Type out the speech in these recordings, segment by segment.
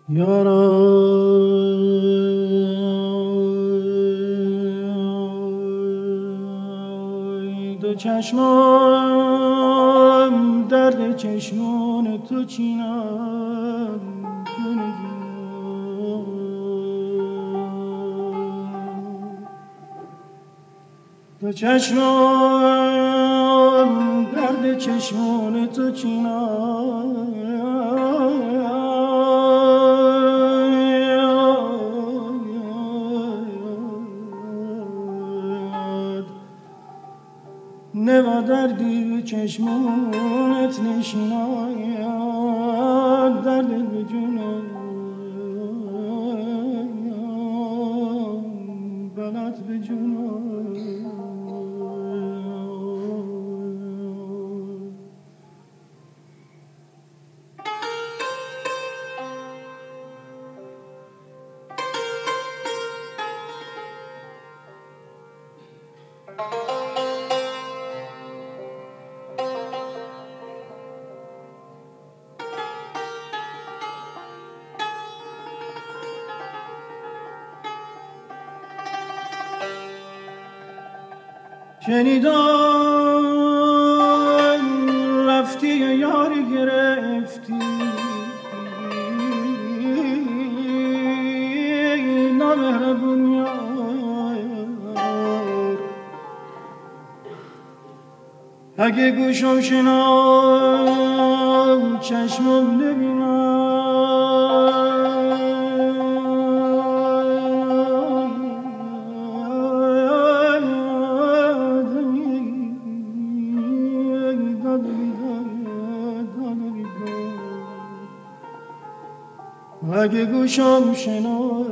یارای دو چشمام درد چشمان تو چینم دو چشمام درد چشمان تو چینم نوا دردی به چشمانت نشیناید درد به جونم بلد به جونم شنیدم رفتی یاری گرفتی نامهربون یار اگه گوشم شنام چشمم نبینم اگه گوشم شنو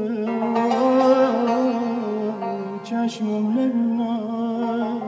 چشمم نبینم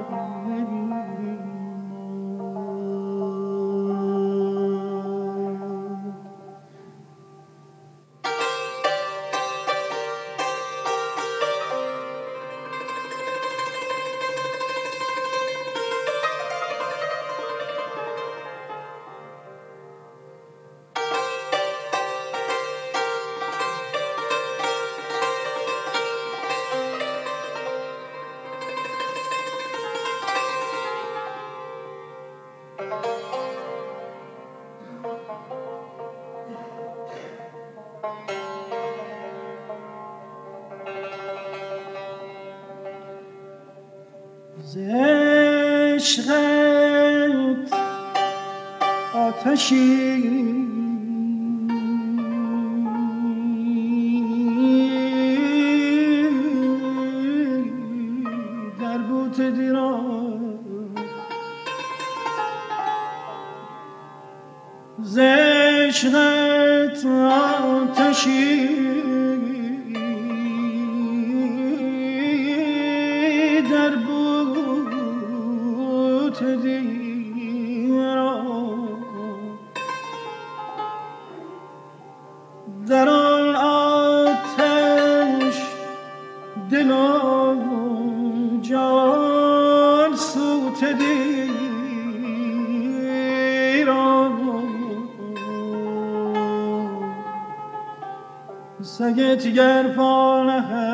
ز عشقت آتشی در بوت دیرم ز عشقت آتشی در بوت دیرم در آن آتش دل و جان سوخته سگت گر پا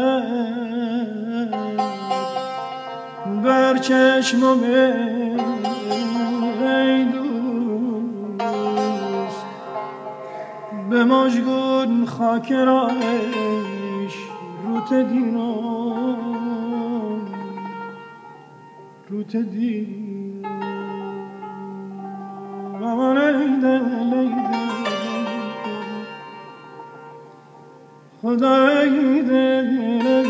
نهد بر چشمم ای دوست به مژگون خاک راهش روت دیرم روت دیرم مامان ای دل خدای دل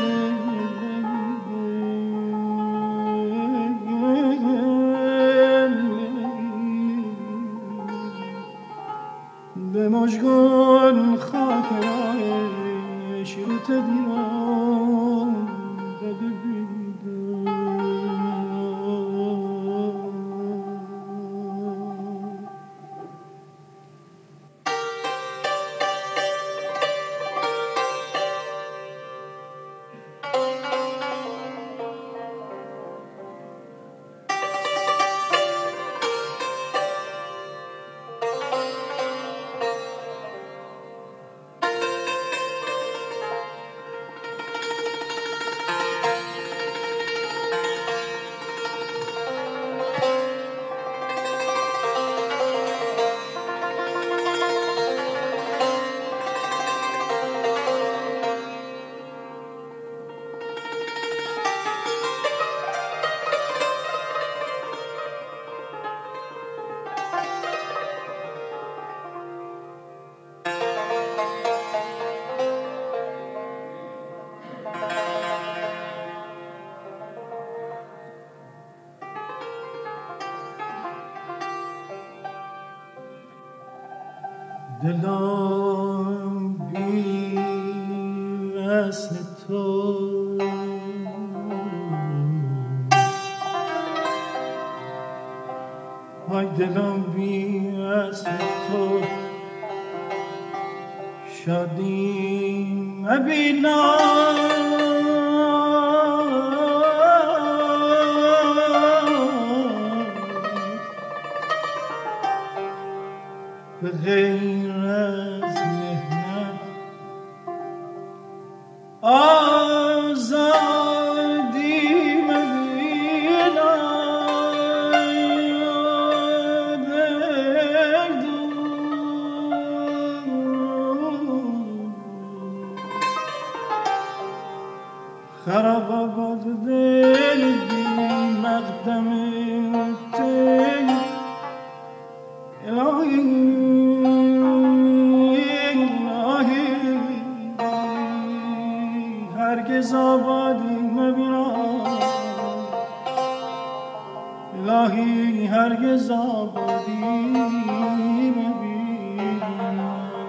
به مژگون خاک راهش روت دیرم داده بیدم بی وصل تو های دلم بی وصل تو شادی مبینم به غیر از مهنت آزادی مبینم خراب آباد دل بی مقدم تی الهی هرگز آبادی مبینم الهی هرگز آبادی مبینم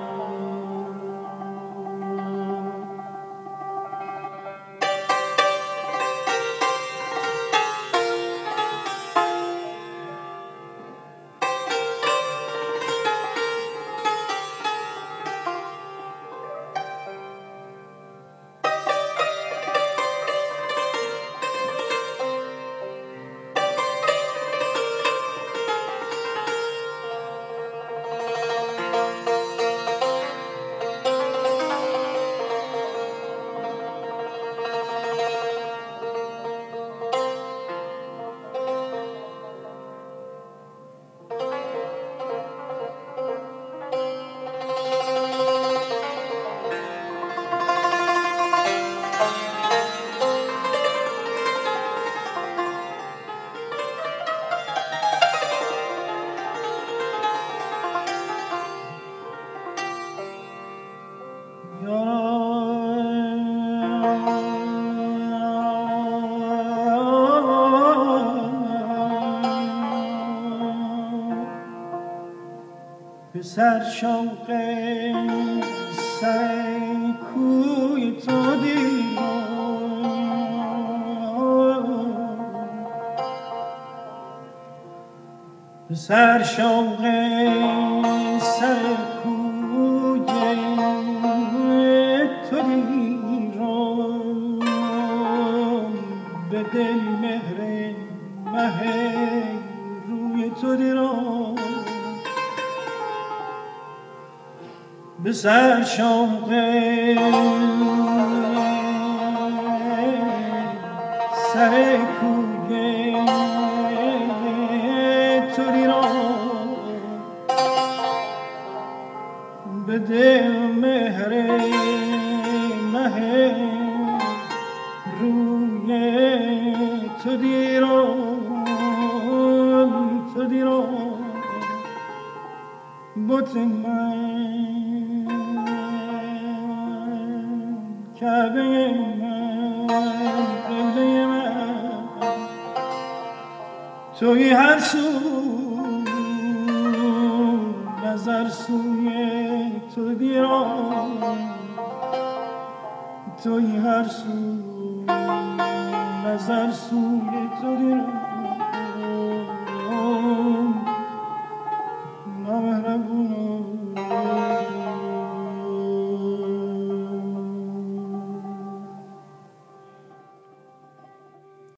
سر شوق سر کوی تو دیدم سر شوق سر کوی تو دیدم به دل مهر مه روی تو دیدم به سر شوق سر کوی تو دیدم به دل مهر مه روی تو دیدم بت من کعبه من قبله من توی هر سو نظر سوی تو دیرم توی هر سو نظر سوی تو دیرم